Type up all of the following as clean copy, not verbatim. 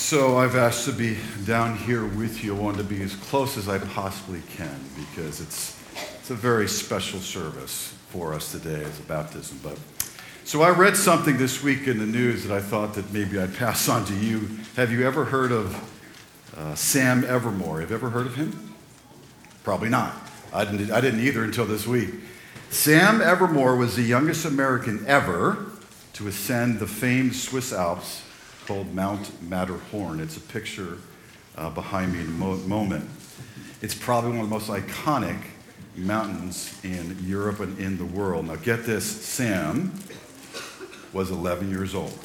So I've asked to be down here with you. I want to be as close as I possibly can because it's a very special service for us today as a baptism. So I read something this week in the news that I thought that maybe I'd pass on to you. Have you ever heard of Sam Evermore? Have you ever heard of him? Probably not. I didn't either until this week. Sam Evermore was the youngest American ever to ascend the famed Swiss Alps called Mount Matterhorn. It's a picture behind me in a moment. It's probably one of the most iconic mountains in Europe and in the world. Now get this, Sam was 11 years old.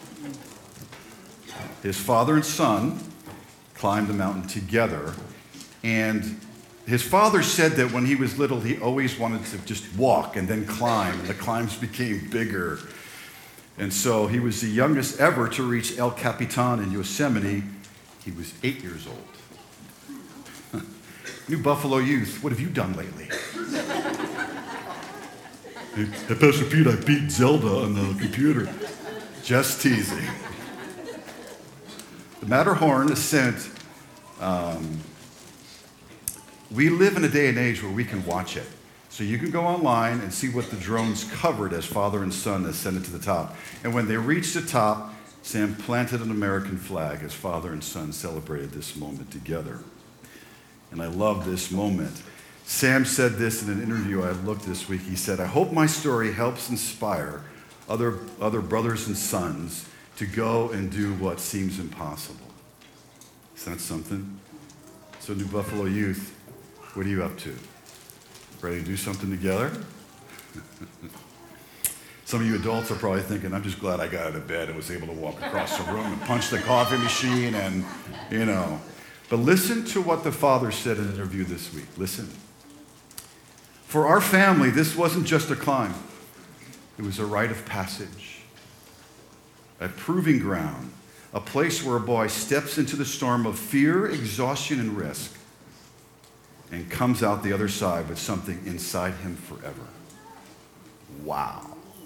His father and son climbed the mountain together, and his father said that when he was little, he always wanted to just walk and then climb, and the climbs became bigger. And so he was the youngest ever to reach El Capitan in Yosemite. He was 8 years old. New Buffalo Youth, what have you done lately? Hey, Pastor Pete, I beat Zelda on the computer. Just teasing. The Matterhorn ascent, we live in a day and age where we can watch it. So you can go online and see what the drones covered as father and son ascended to the top. And when they reached the top, Sam planted an American flag as father and son celebrated this moment together. And I love this moment. Sam said this in an interview I looked this week. He said, "I hope my story helps inspire other brothers and sons to go and do what seems impossible." Is that something? So New Buffalo Youth, what are you up to? Ready to do something together? Some of you adults are probably thinking, I'm just glad I got out of bed and was able to walk across the room and punch the coffee machine and, But listen to what the father said in an interview this week. Listen. For our family, this wasn't just a climb. It was a rite of passage, a proving ground, a place where a boy steps into the storm of fear, exhaustion, and risk, and comes out the other side with something inside him forever. Wow.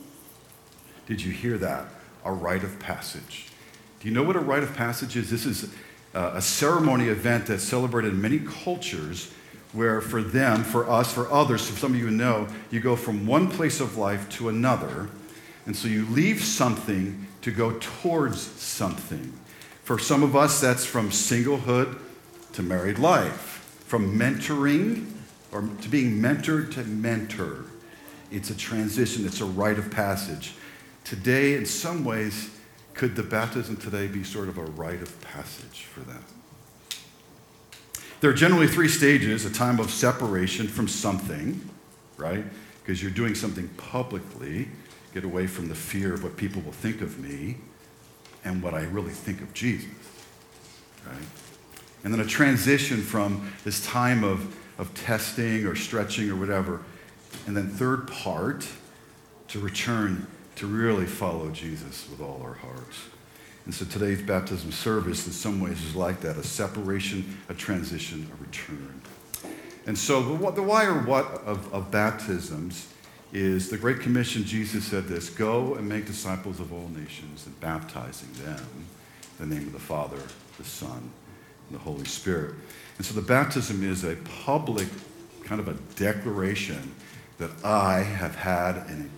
Did you hear that? A rite of passage. Do you know what a rite of passage is? This is a ceremony event that's celebrated in many cultures where for them, for us, for others, for some of you know, you go from one place of life to another, and so you leave something to go towards something. For some of us, that's from singlehood to married life. From mentoring, or to being mentored to mentor. It's a transition, it's a rite of passage. Today, in some ways, could the baptism today be sort of a rite of passage for them? There are generally three stages: a time of separation from something, right? Because you're doing something publicly, get away from the fear of what people will think of me and what I really think of Jesus, right? And then a transition from this time of testing or stretching or whatever. And then third part, to return to really follow Jesus with all our hearts. And so today's baptism service in some ways is like that: a separation, a transition, a return. And so the why or what of baptisms is the Great Commission. Jesus said this: go and make disciples of all nations and baptizing them in the name of the Father, the Son, and the Holy Spirit. And so the baptism is a public kind of a declaration that I have had an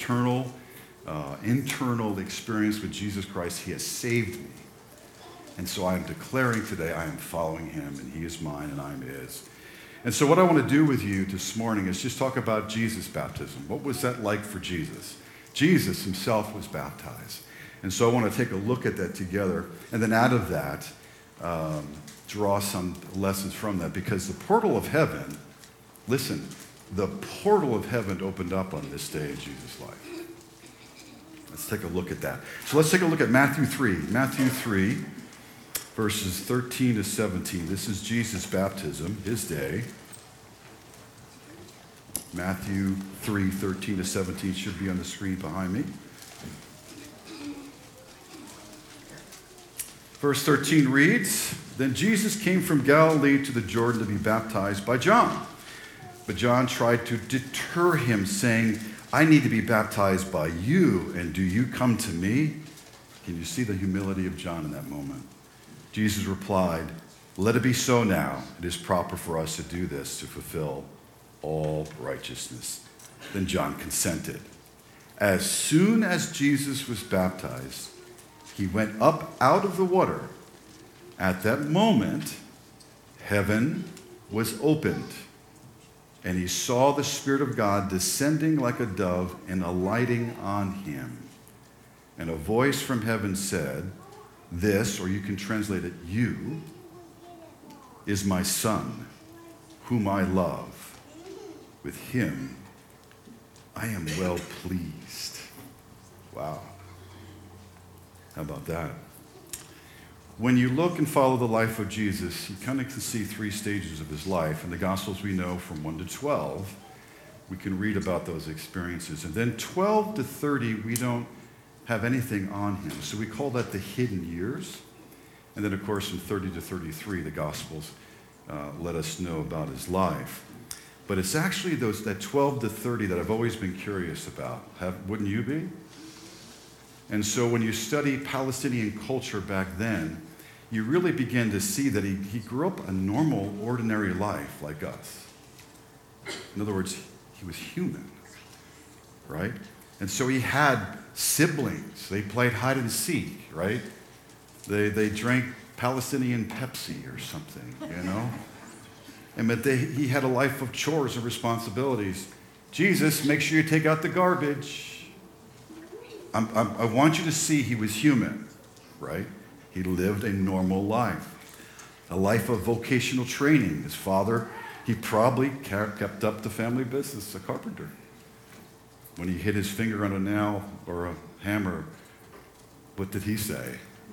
internal experience with Jesus Christ. He has saved me. And so I am declaring today I am following him, and he is mine and I am his. And so what I want to do with you this morning is just talk about Jesus' baptism. What was that like for Jesus? Jesus himself was baptized. And so I want to take a look at that together, and then out of that, draw some lessons from that, because the portal of heaven, listen, the portal of heaven opened up on this day in Jesus' life. Let's take a look at that. So let's take a look at Matthew 3. Matthew 3, verses 13 to 17. This is Jesus' baptism, his day. Matthew 3, 13 to 17 should be on the screen behind me. Verse 13 reads, "Then Jesus came from Galilee to the Jordan to be baptized by John. But John tried to deter him, saying, 'I need to be baptized by you, and do you come to me?'" Can you see the humility of John in that moment? Jesus replied, "Let it be so now. It is proper for us to do this to fulfill all righteousness." Then John consented. As soon as Jesus was baptized, he went up out of the water. At that moment, heaven was opened, and he saw the Spirit of God descending like a dove and alighting on him. And a voice from heaven said, "This," or you can translate it, "You, is my Son, whom I love. With him I am well pleased." Wow. How about that? When you look and follow the life of Jesus, you kind of can see three stages of his life. In the Gospels we know from 1 to 12, we can read about those experiences. And then 12 to 30, we don't have anything on him. So we call that the hidden years. And then, of course, from 30 to 33, the Gospels let us know about his life. But it's actually that 12 to 30 that I've always been curious about. Wouldn't you be? And so when you study Palestinian culture back then, you really begin to see that he grew up a normal, ordinary life like us. In other words, he was human, right? And so he had siblings. They played hide and seek, right? They drank Palestinian Pepsi or something, you know? But he had a life of chores and responsibilities. Jesus, make sure you take out the garbage. I want you to see he was human, right? He lived a normal life, a life of vocational training. His father, he probably kept up the family business, a carpenter. When he hit his finger on a nail or a hammer, what did he say?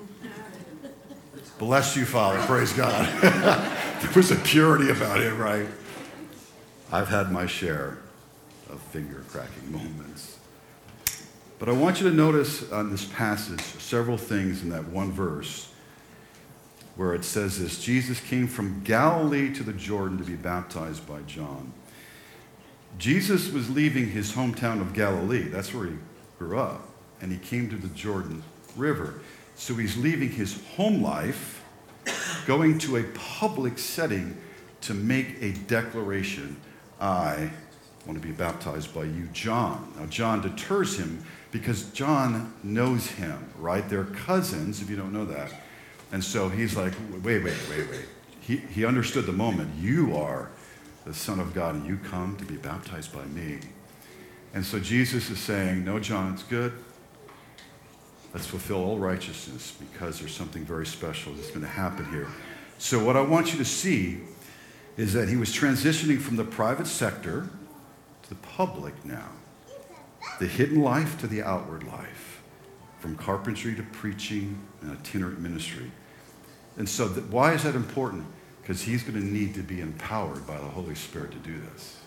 "Bless you, Father." Praise God. There was a purity about it, right? I've had my share of finger-cracking moments. But I want you to notice on this passage several things in that one verse where it says this: Jesus came from Galilee to the Jordan to be baptized by John. Jesus was leaving his hometown of Galilee. That's where he grew up. And he came to the Jordan River. So he's leaving his home life, going to a public setting to make a declaration. "I want to be baptized by you, John." Now, John deters him because John knows him, right? They're cousins, if you don't know that. And so he's like, wait. He understood the moment. You are the Son of God, and you come to be baptized by me. And so Jesus is saying, "No, John, it's good. Let's fulfill all righteousness because there's something very special that's going to happen here." So what I want you to see is that he was transitioning from the private sector to the public now. The hidden life to the outward life. From carpentry to preaching and itinerant ministry. And so why is that important? Because he's going to need to be empowered by the Holy Spirit to do this.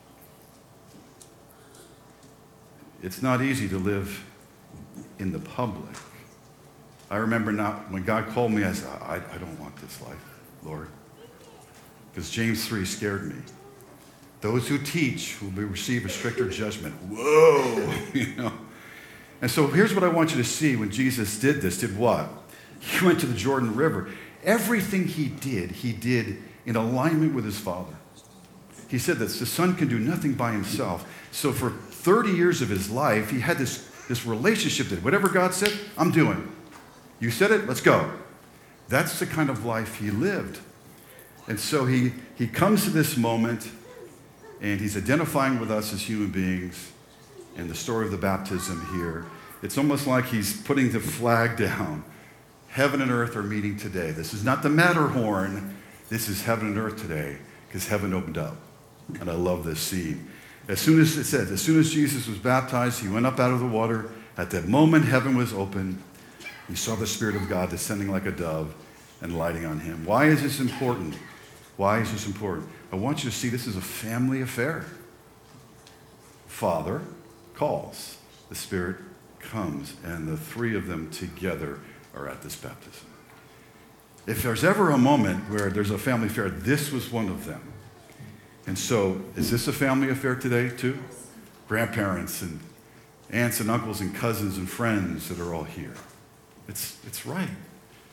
It's not easy to live in the public. I remember when God called me, I said, I don't want this life, Lord. Because James 3 scared me. Those who teach will receive a stricter judgment. Whoa, you know. And so here's what I want you to see when Jesus did this. Did what? He went to the Jordan River. Everything he did in alignment with his Father. He said that the Son can do nothing by himself. So for 30 years of his life, he had this relationship that whatever God said, I'm doing. You said it, let's go. That's the kind of life he lived. And so he comes to this moment, and he's identifying with us as human beings in the story of the baptism here. It's almost like he's putting the flag down. Heaven and earth are meeting today. This is not the Matterhorn. This is heaven and earth today, because heaven opened up. And I love this scene. As soon as Jesus was baptized, he went up out of the water. At that moment, heaven was open. He saw the Spirit of God descending like a dove and lighting on him. Why is this important? Why is this important? I want you to see this is a family affair. Father calls. The Spirit comes. And the three of them together are at this baptism. If there's ever a moment where there's a family affair, this was one of them. And so, is this a family affair today too? Grandparents and aunts and uncles and cousins and friends that are all here. It's right.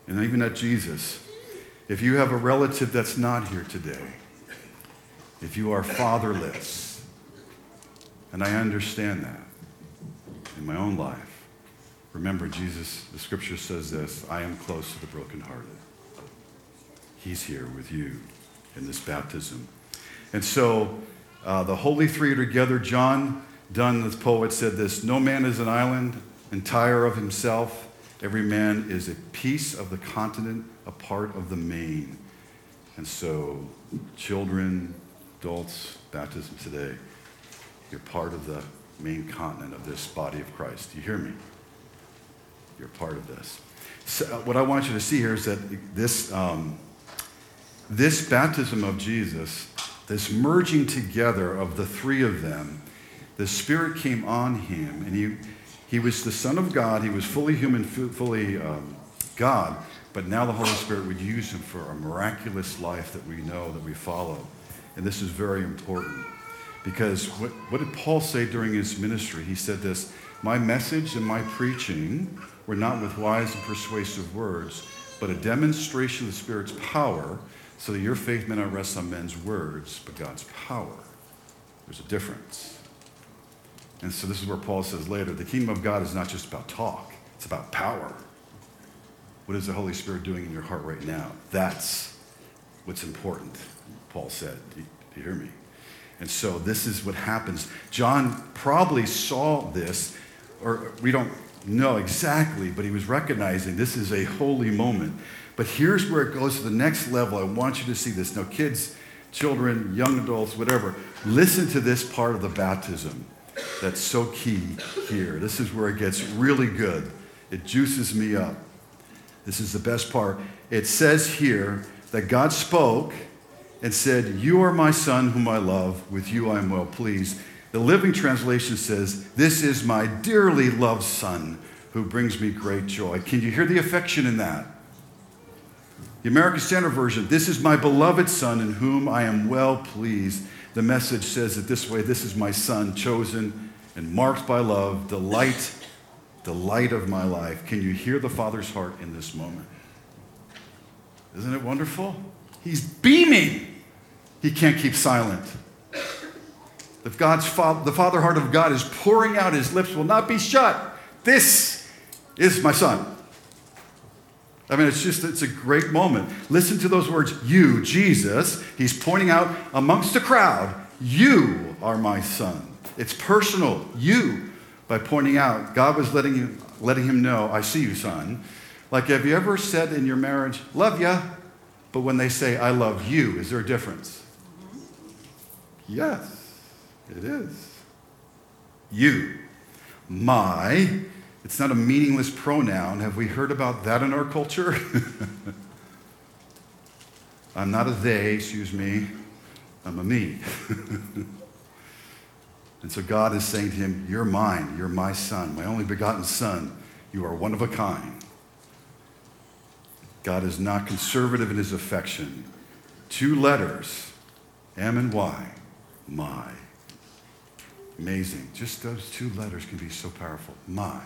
and even at Jesus. If you have a relative that's not here today, if you are fatherless, and I understand that in my own life, remember Jesus, the scripture says this, I am close to the brokenhearted. He's here with you in this baptism. And so the Holy Three are together. John Donne, the poet, said this, no man is an island entire of himself. Every man is a piece of the continent, a part of the main. And so children, adults, baptism today, you're part of the main continent of this body of Christ. Do you hear me? You're part of this. So what I want you to see here is that this baptism of Jesus, this merging together of the three of them, the Spirit came on him, and he was the Son of God. He was fully human, fully God, but now the Holy Spirit would use him for a miraculous life that we know, that we follow. And this is very important because what did Paul say during his ministry? He said this, my message and my preaching were not with wise and persuasive words, but a demonstration of the Spirit's power, so that your faith may not rest on men's words, but God's power. There's a difference. And so this is where Paul says later, the kingdom of God is not just about talk, it's about power. What is the Holy Spirit doing in your heart right now? That's what's important, Paul said. Do you hear me? And so this is what happens. John probably saw this, or we don't know exactly, but he was recognizing this is a holy moment. But here's where it goes to the next level. I want you to see this. Now, kids, children, young adults, whatever, listen to this part of the baptism that's so key here. This is where it gets really good. It juices me up. This is the best part. It says here that God spoke and said, you are my son whom I love. With you I am well pleased. The Living Translation says, this is my dearly loved son who brings me great joy. Can you hear the affection in that? The American Standard Version, this is my beloved son in whom I am well pleased. The Message says it this way, this is my son, chosen and marked by love, delight of my life. Can you hear the Father's heart in this moment? Isn't it wonderful? He's beaming. He can't keep silent. The Father heart of God is pouring out, his lips will not be shut. This is my son. I mean, it's a great moment. Listen to those words, you, Jesus. He's pointing out amongst the crowd, you are my son. It's personal, you, by pointing out. God was letting him know, I see you, son. Like, have you ever said in your marriage, love ya, but when they say, I love you, is there a difference? Yes, it is. You, my. It's not a meaningless pronoun. Have we heard about that in our culture? I'm not a they, excuse me. I'm a me. And so God is saying to him, you're mine. You're my son, my only begotten son. You are one of a kind. God is not conservative in his affection. 2 letters, M and Y, my. Amazing. Just those 2 letters can be so powerful. My.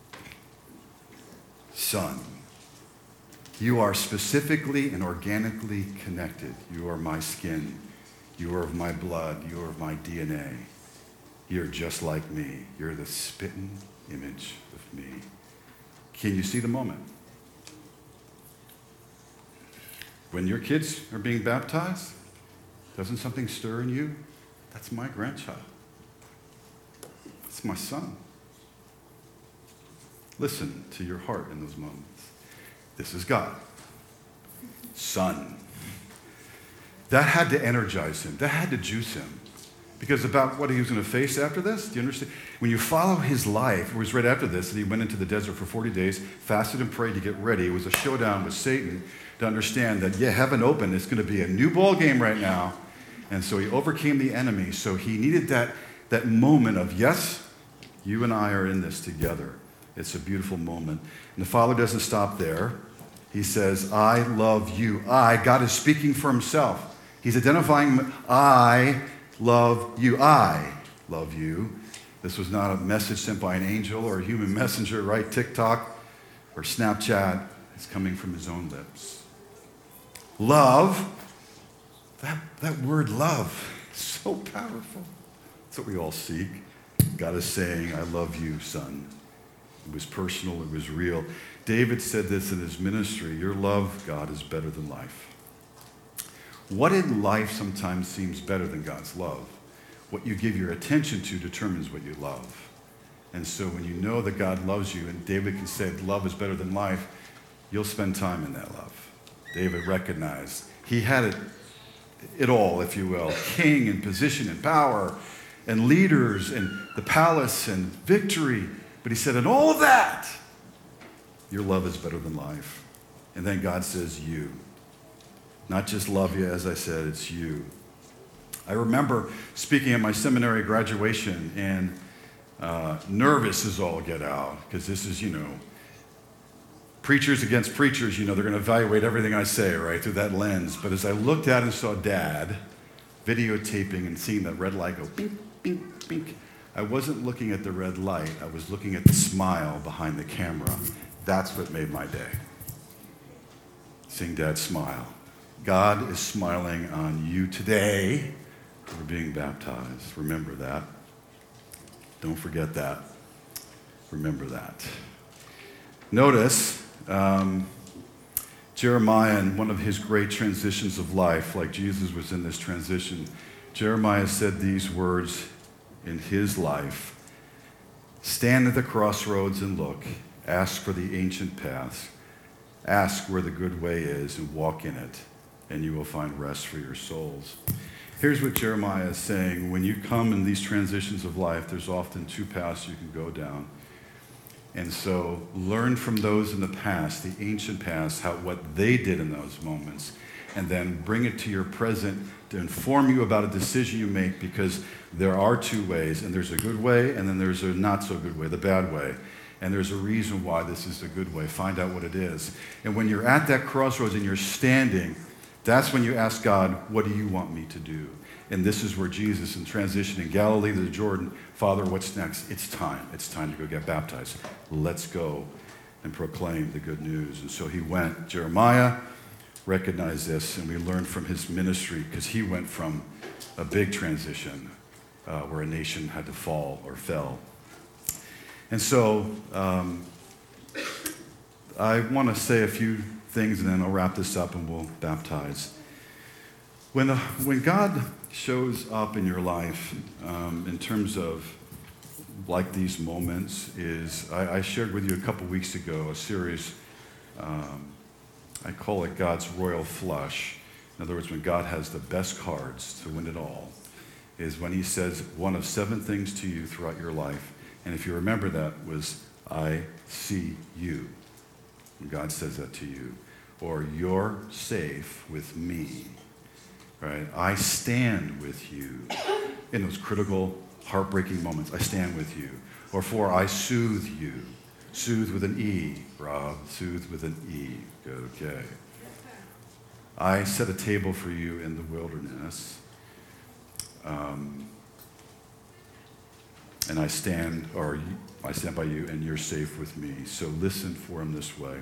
Son, you are specifically and organically connected. You are my skin. You are of my blood. You are of my DNA. You're just like me. You're the spitting image of me. Can you see the moment? When your kids are being baptized, doesn't something stir in you? That's my grandchild. That's my son. Listen to your heart in those moments. This is God. Son. That had to energize him. That had to juice him. Because about what he was going to face after this, do you understand? When you follow his life, it was right after this that he went into the desert for 40 days, fasted and prayed to get ready. It was a showdown with Satan to understand that, heaven opened. It's going to be a new ball game right now. And so he overcame the enemy. So he needed that moment of, yes, you and I are in this together. It's a beautiful moment. And the Father doesn't stop there. He says, I love you. God is speaking for himself. He's identifying, I love you. I love you. This was not a message sent by an angel or a human messenger, right? TikTok or Snapchat. It's coming from his own lips. Love, that word love, is so powerful. That's what we all seek. God is saying, I love you, son. It was personal, it was real. David said this in his ministry, your love, God, is better than life. What in life sometimes seems better than God's love? What you give your attention to determines what you love. And so when you know that God loves you, and David can say love is better than life, you'll spend time in that love. David recognized he had it all, if you will, king and position and power and leaders and the palace and victory. But he said, in all of that, your love is better than life. And then God says, you. Not just love you, as I said, it's you. I remember speaking at my seminary graduation and nervous as all get out, because this is, preachers against preachers, they're going to evaluate everything I say, right, through that lens. But as I looked out and saw Dad videotaping and seeing that red light go bink, bink, bink, I wasn't looking at the red light. I was looking at the smile behind the camera. That's what made my day. Seeing Dad smile. God is smiling on you today for being baptized. Remember that. Don't forget that. Remember that. Notice Jeremiah, in one of his great transitions of life, like Jesus was in this transition, Jeremiah said these words in his life: stand at the crossroads and look, ask for the ancient paths, ask where the good way is and walk in it, and you will find rest for your souls. Here's what Jeremiah is saying. When you come in these transitions of life, there's often two paths you can go down. And so learn from those in the past, the ancient past, what they did in those moments, and then bring it to your present to inform you about a decision you make, because there are two ways, and there's a good way, and then there's a not so good way, the bad way. And there's a reason why this is the good way. Find out what it is. And when you're at that crossroads and you're standing, that's when you ask God, what do you want me to do? And this is where Jesus, in transition in Galilee to the Jordan, Father, what's next? It's time. It's time to go get baptized. Let's go and proclaim the good news. And so he went. Jeremiah recognized this, and we learned from his ministry, because he went from a big transition where a nation had to fall or fell. And so I want to say a few things, and then I'll wrap this up and we'll baptize. When God shows up in your life in terms of like these moments is, I shared with you a couple weeks ago a series, I call it God's Royal Flush. In other words, when God has the best cards to win it all, is when he says one of 7 things to you throughout your life. And if you remember, that was, I see you. When God says that to you. Or you're safe with me. Right? I stand with you in those critical, heartbreaking moments. I stand with you. Or for I soothe you. Soothe with an E, Rob. Soothe with an E. Good, okay. I set a table for you in the wilderness. And I stand by you, and you're safe with me. So listen for him this way.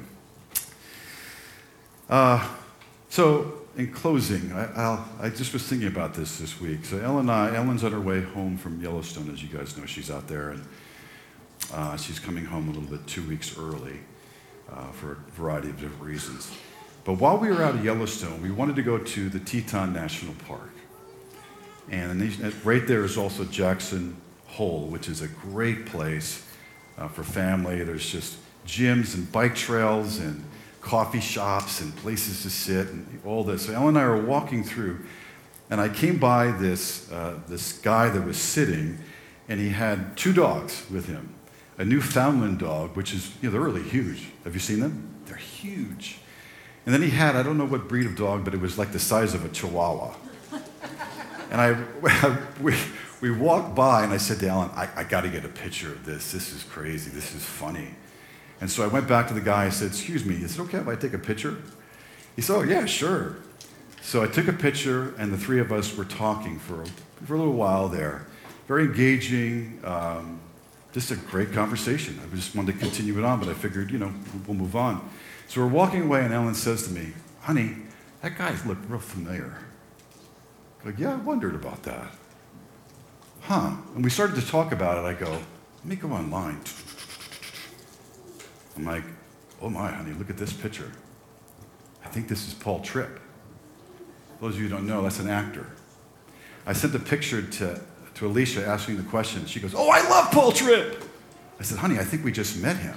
So in closing, I just was thinking about this week. So Ellen's on her way home from Yellowstone, as you guys know. She's out there, and she's coming home a little bit 2 weeks early for a variety of different reasons. But while we were out at Yellowstone, we wanted to go to the Teton National Park. And right there is also Jackson Hole, which is a great place for family. There's just gyms and bike trails and coffee shops and places to sit and all this. So Ellen and I are walking through, and I came by this guy that was sitting, and he had 2 dogs with him. A Newfoundland dog, which is, they're really huge. Have you seen them? They're huge. And then he had, I don't know what breed of dog, but it was like the size of a Chihuahua. And we walked by, and I said to Ellen, I got to get a picture of this. This is crazy. This is funny. And so I went back to the guy. I said, excuse me, is it okay if I take a picture? He said, oh, yeah, sure. So I took a picture, and the 3 of us were talking for a little while there. Very engaging, just a great conversation. I just wanted to continue it on, but I figured, we'll move on. So we're walking away, and Ellen says to me, honey, that guy looked real familiar. I'm like, yeah, I wondered about that. Huh. And we started to talk about it. I go, let me go online. I'm like, oh my, honey, look at this picture. I think this is Paul Tripp. For those of you who don't know, that's an actor. I sent the picture to Alicia asking the question. She goes, oh, I love Paul Tripp. I said, honey, I think we just met him.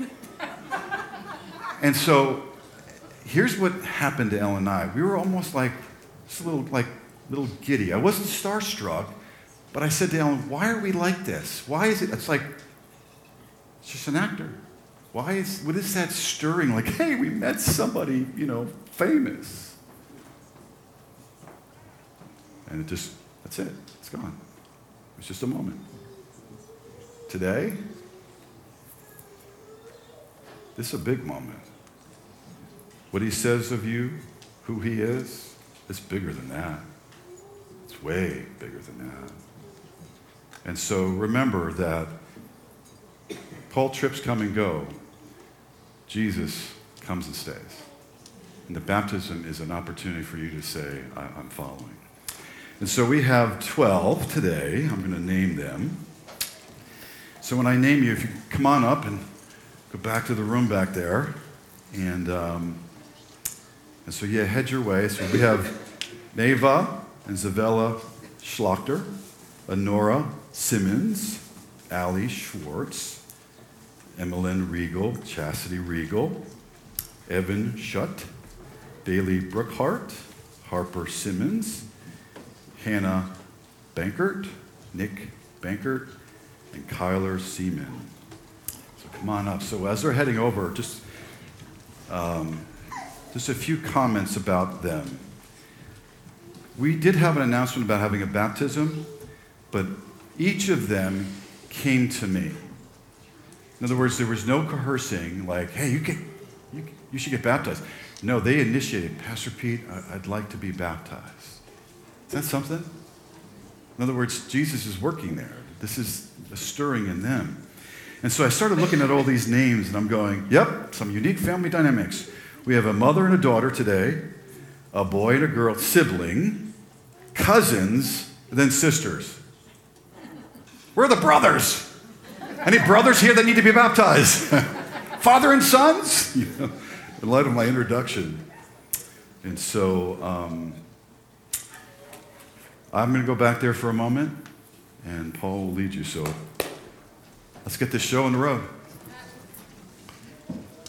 And so here's what happened to Ellen and I. We were almost like, just a little giddy. I wasn't starstruck, but I said to Ellen, why are we like this? Why is it? It's like, it's just an actor. What is that stirring? Like, hey, we met somebody, famous. And that's it. It's gone. It's just a moment. Today, this is a big moment. What he says of you, who he is, it's bigger than that. It's way bigger than that. And so remember that Paul Tripp's come and go. Jesus comes and stays. And the baptism is an opportunity for you to say, I'm following. And so we have 12 today. I'm going to name them. So when I name you, if you come on up and go back to the room back there. And so, head your way. So we have Neva and Zavella Schlachter, Honora Simmons, Allie Schwartz, Emmeline Regal, Chastity Regal, Evan Schutt, Bailey Brookhart, Harper Simmons, Hannah Bankert, Nick Bankert, and Kyler Seaman. So come on up. So as they're heading over, just a few comments about them. We did have an announcement about having a baptism, but each of them came to me. In other words, there was no coercing, like, hey, you should get baptized. No, they initiated, Pastor Pete, I'd like to be baptized. Is that something? In other words, Jesus is working there. This is a stirring in them. And so I started looking at all these names, and I'm going, yep, some unique family dynamics. We have a mother and a daughter today, a boy and a girl, sibling, cousins, and then sisters. Where are the brothers? Any brothers here that need to be baptized? Father and sons? In light of my introduction. And so I'm going to go back there for a moment, and Paul will lead you. So let's get this show on the road.